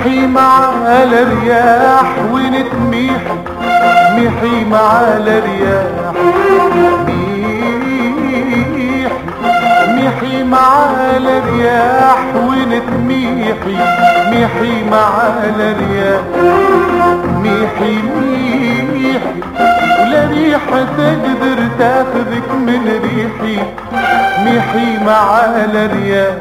ميحي مع الرياح ونتميح، ميحي مع الرياح ميحي مع الرياح ونتميحي، ميحي مع الرياح ميحي ولا ريحة تقدر تاخذك من ريحي، ميحي مع الرياح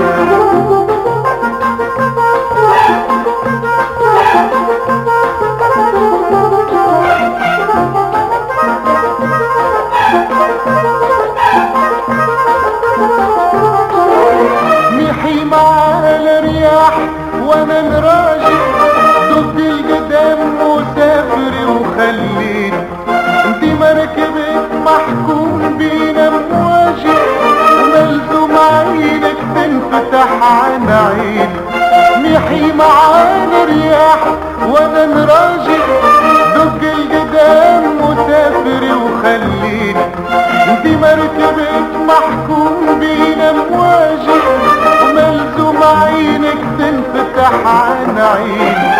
ميحي مع الرياح وانا نراجع ضد القدام وسافري وخليني انت مركبك محكوم بينا مواجه وملزوم عينك تنفتح عن عيني، ميحي مع الرياح وانا نراجع ضد القدام وسافري وخليني انت مركبك محكوم بينا مواجه وملزوم عينك تنفتح عن عيني،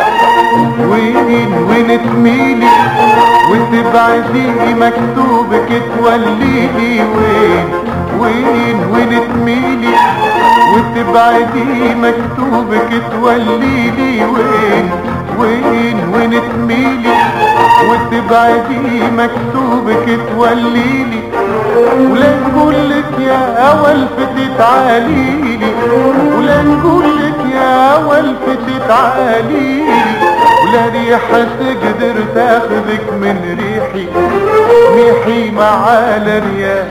وين تميلي وتبعدي مكتوبك توليلي، وين تميلي وتبعدي مكتوبك توليلي، وين تميلي وتبعدي مكتوبك توليلي، ولا نقولك يا ولفت تعاليلي، ولا نقولك يا ولفت تعاليلي، ولا ريحة تقدر تاخذك من ريحي، ميحي مع الرياح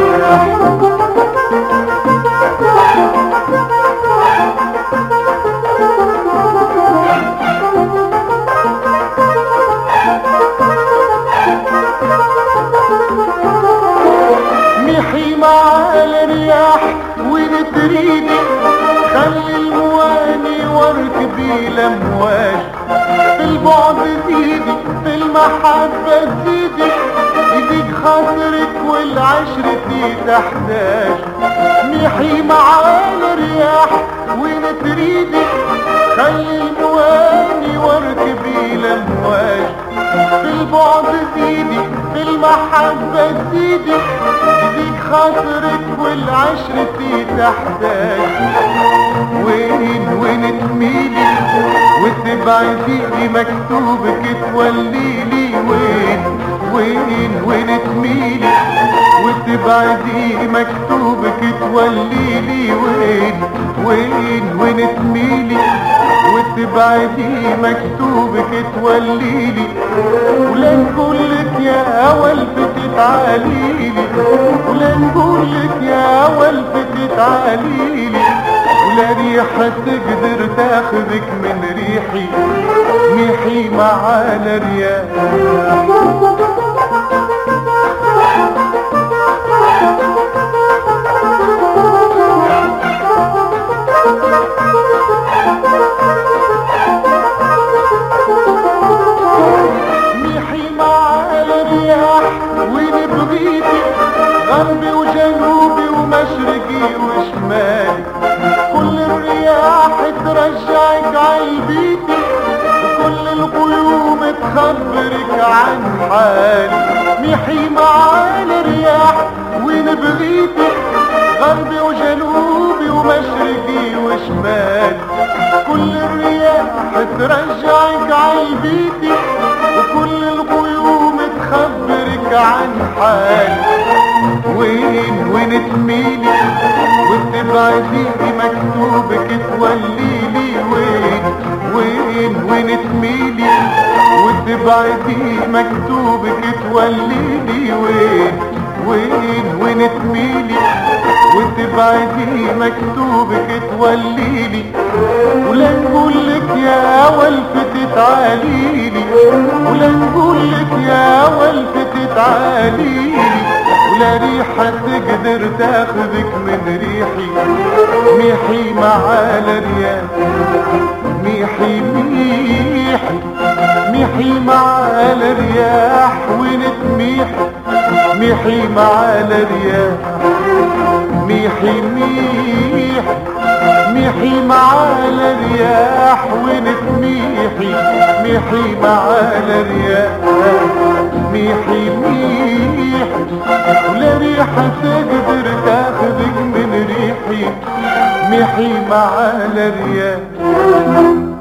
ميحي مع الرياح وين تريدي خلي المواني واركبي الامواج، في البعد زيدي في المحبة زيدي يديك خاطرك والعشرة تحتاج، ميحي مع الرياح وين تريدي خلي المواني واركبي الامواج، في البعد زيدي في المحبة زيدي يديك خاطرك والعشرة تحتاج، وين تميلي وتبعدي مكتوبك توليلي، وين تميلي وتبعدي مكتوبك توليلي، وين تميلي وتبعدي مكتوبك توليلي، ولا نقولك يا ولفت تعاليلي، ولا نقولك يا ولفت تعاليلي، ولا ريحة تقدر تاخذك من ريحي، ميحي مع الرياح ميحي مع الرياح وين بغيتي غربي وجنوبي ومشرقي وشمالي، كل الرياح ترجعك عالبيتي وكل الغيوم تخبرك عن حالي، ميحي مع الرياح وين بغيتي غربي وجنوبي ومشرقي وشمالي، كل الرياح ترجعك عالبيتي وكل الغيوم تخبرك عن حالي، وين تميلي وتبعدي مكتوبك توليلي، وين تميلي وتبعدي مكتوبك توليلي، وين تميلي وتبعدي مكتوبك توليلي، ولا نقولك يا ولفت تعاليلي، ولا نقولك يا ولفت تعاليلي، ولا ريحة تقدر تاخذك من ريحي، ميحي مع الرياح ميحي ميحي مع الرياح وين تميح، ميحي مع الرياح ميحي ميحي مع الرياح ونتميحي ميحي مع الرياح ميحي ميحي ولا ريحة تقدر تاخذك من ريحي ميحي مع الرياح